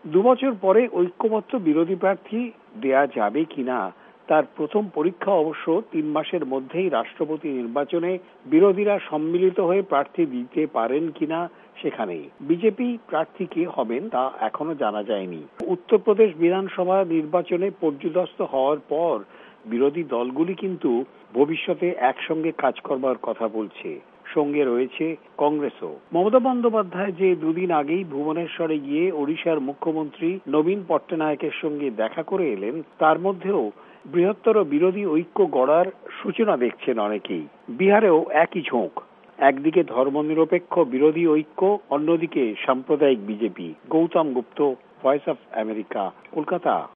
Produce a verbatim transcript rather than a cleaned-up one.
দুবছর পরে ঐক্যমত্য বিরোধী প্রার্থী দেয়া যাবে কিনা তার প্রথম পরীক্ষা অবশ্য তিন মাসের মধ্যেই রাষ্ট্রপতি নির্বাচনে বিরোধীরা সম্মিলিত হয়ে প্রার্থী দিতে পারেন কিনা সেখানেই। বিজেপি প্রার্থী কে হবেন তা এখনো জানা যায়নি। উত্তরপ্রদেশ বিধানসভা নির্বাচনে পর্যুদস্ত হওয়ার পর বিরোধী দলগুলি কিন্তু ভবিষ্যতে একসঙ্গে কাজ করবার কথা বলছে। সঙ্গে রয়েছে কংগ্রেসও। মমতা বন্দ্যোপাধ্যায় যে দুদিন আগেই ভুবনেশ্বরে গিয়ে ওড়িশার মুখ্যমন্ত্রী নবীন পট্টনায়কের সঙ্গে দেখা করে এলেন, তার মধ্যেও বৃহত্তর বিরোধী ঐক্য গড়ার সূচনা দেখছেন অনেকেই। বিহারেও একই ঝোঁক। একদিকে ধর্মনিরপেক্ষ বিরোধী ঐক্য, অন্যদিকে সাম্প্রদায়িক BJP. Gautam Gupta, voice of America, Kolkata.